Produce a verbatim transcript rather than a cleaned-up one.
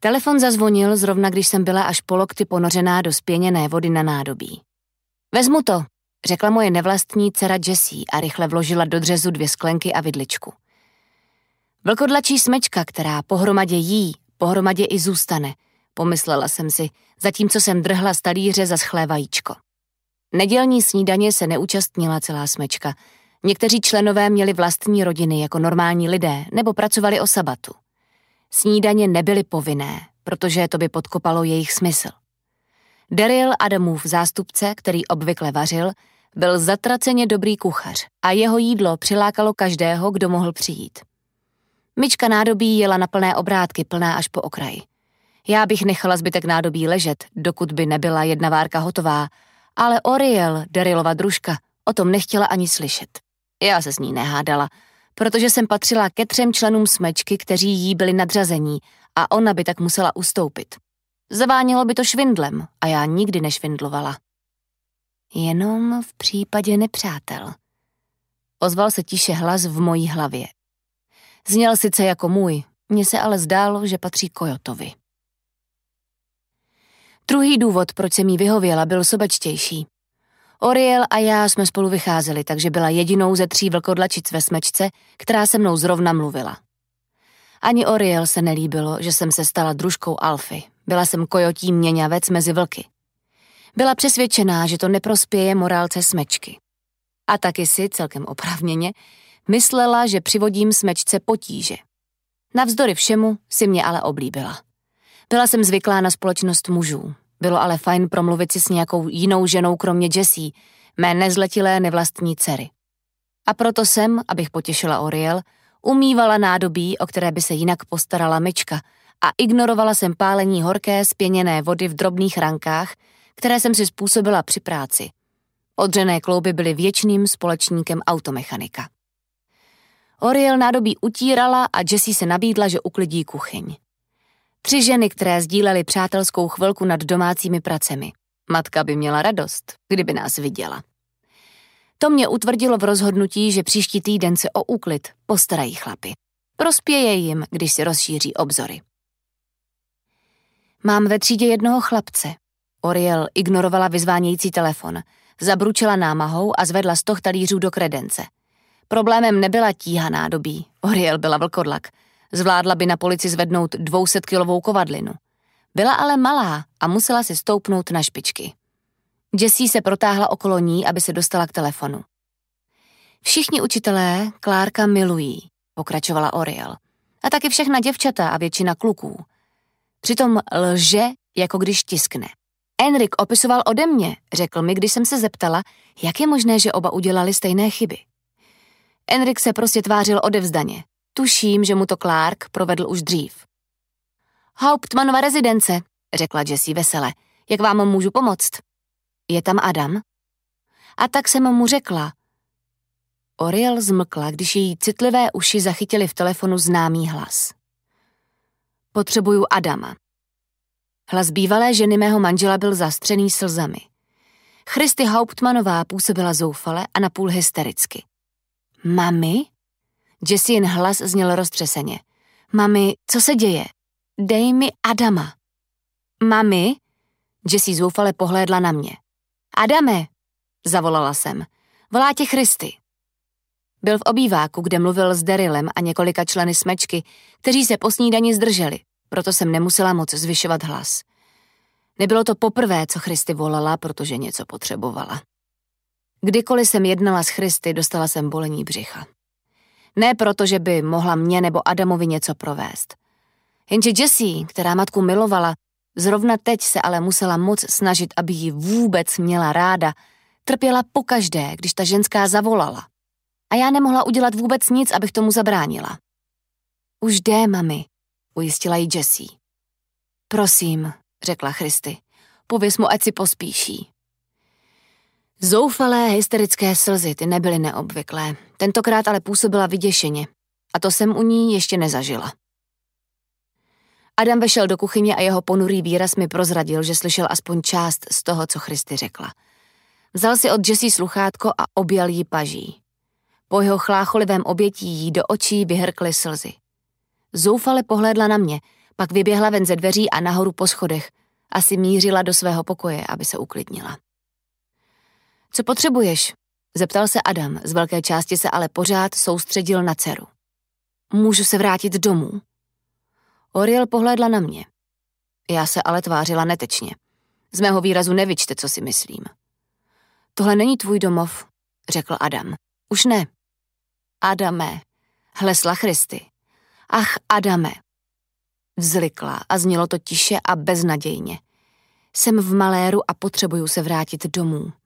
Telefon zazvonil zrovna, když jsem byla až po lokty ponořená do spěněné vody na nádobí. Vezmu to, řekla moje nevlastní dcera Jessie a rychle vložila do dřezu dvě sklenky a vidličku. Vlkodlačí smečka, která pohromadě jí, pohromadě i zůstane, pomyslela jsem si, zatímco jsem drhla z talíře zaschlé vajíčko. Nedělní snídaně se neúčastnila celá smečka. Někteří členové měli vlastní rodiny jako normální lidé nebo pracovali o sabatu. Snídaně nebyly povinné, protože to by podkopalo jejich smysl. Daryl, Adamův zástupce, který obvykle vařil, byl zatraceně dobrý kuchař a jeho jídlo přilákalo každého, kdo mohl přijít. Myčka nádobí jela na plné obrátky, plná až po okraji. Já bych nechala zbytek nádobí ležet, dokud by nebyla jedna várka hotová, ale Oriel, Darylova družka, o tom nechtěla ani slyšet. Já se s ní nehádala, protože jsem patřila ke třem členům smečky, kteří jí byli nadřazení a ona by tak musela ustoupit. Zavánělo by to švindlem a já nikdy nešvindlovala. Jenom v případě nepřátel. Ozval se tiše hlas v mojí hlavě. Zněl sice jako můj, mně se ale zdálo, že patří Kojotovi. Druhý důvod, proč jsem jí vyhověla, byl sobečtější. Oriel a já jsme spolu vycházeli, takže byla jedinou ze tří vlkodlačic ve smečce, která se mnou zrovna mluvila. Ani Oriel se nelíbilo, že jsem se stala družkou Alfy. Byla jsem kojotí měňavec mezi vlky. Byla přesvědčená, že to neprospěje morálce smečky. A taky si, celkem oprávněně, myslela, že přivodím smečce potíže. Navzdory všemu si mě ale oblíbila. Byla jsem zvyklá na společnost mužů. Bylo ale fajn promluvit si s nějakou jinou ženou kromě Jessie, mé nezletilé nevlastní dcery. A proto jsem, abych potěšila Oriel, umývala nádobí, o které by se jinak postarala myčka, a ignorovala jsem pálení horké spěněné vody v drobných rankách, které jsem si způsobila při práci. Odřené klouby byly věčným společníkem automechanika. Oriel nádobí utírala a Jessie se nabídla, že uklidí kuchyň. Tři ženy, které sdílely přátelskou chvilku nad domácími pracemi. Matka by měla radost, kdyby nás viděla. To mě utvrdilo v rozhodnutí, že příští týden se o úklid postarají chlapi. Prospěje jim, když si rozšíří obzory. Mám ve třídě jednoho chlapce. Oriel ignorovala vyzvánějící telefon, zabručela námahou a zvedla stoh talířů do kredence. Problémem nebyla tíha nádobí. Oriel byla vlkodlak. Zvládla by na polici zvednout dvousetkilovou kovadlinu. Byla ale malá a musela si stoupnout na špičky. Jessie se protáhla okolo ní, aby se dostala k telefonu. Všichni učitelé Clarka milují, pokračovala Oriel. A taky všechna děvčata a většina kluků. Přitom lže, jako když tiskne. Enrik opisoval ode mě, řekl mi, když jsem se zeptala, jak je možné, že oba udělali stejné chyby. Enrik se prostě tvářil odevzdaně. Tuším, že mu to Clark provedl už dřív. Hauptmannova rezidence, řekla Jessie vesele. Jak vám můžu pomoct? Je tam Adam? A tak jsem mu řekla. Oriel zmlkla, když její citlivé uši zachytily v telefonu známý hlas. Potřebuju Adama. Hlas bývalé ženy mého manžela byl zastřený slzami. Christy Hauptmannová působila zoufale a napůl hystericky. Mami? Jessien hlas zněl roztřeseně. Mami, co se děje? Dej mi Adama. Mami? Jessie zoufale pohlédla na mě. Adame, zavolala jsem. Volá tě Christy. Byl v obýváku, kde mluvil s Darylem a několika členy smečky, kteří se po snídani zdrželi, proto jsem nemusela moc zvyšovat hlas. Nebylo to poprvé, co Christy volala, protože něco potřebovala. Kdykoliv jsem jednala s Christy, dostala jsem bolení břicha. Ne proto, že by mohla mě nebo Adamovi něco provést. Jenže Jessie, která matku milovala, zrovna teď se ale musela moc snažit, aby ji vůbec měla ráda, trpěla pokaždé, když ta ženská zavolala. A já nemohla udělat vůbec nic, abych tomu zabránila. Už jde, mami, ujistila jí Jessie. Prosím, řekla Christy, pověz mu, ať si pospíší. Zoufalé, hysterické slzy, ty nebyly neobvyklé. Tentokrát ale působila vyděšeně. A to jsem u ní ještě nezažila. Adam vešel do kuchyně a jeho ponurý výraz mi prozradil, že slyšel aspoň část z toho, co Christy řekla. Vzal si od Jessie sluchátko a objal jí paží. Po jeho chlácholivém obětí jí do očí vyhrkly slzy. Zoufale pohlédla na mě, Pak vyběhla ven ze dveří a nahoru po schodech. Asi mířila do svého pokoje, aby se uklidnila. Co potřebuješ? Zeptal se Adam, z velké části se ale pořád soustředil na dceru. Můžu se vrátit domů? Oriel pohlédla na mě. Já se ale tvářila netečně. Z mého výrazu nevyčte, co si myslím. Tohle není tvůj domov, řekl Adam. Už ne. Adame, hlesla Christy. Ach, Adame. Vzlikla a znělo to tiše a beznadějně. Jsem v maléru a potřebuju se vrátit domů.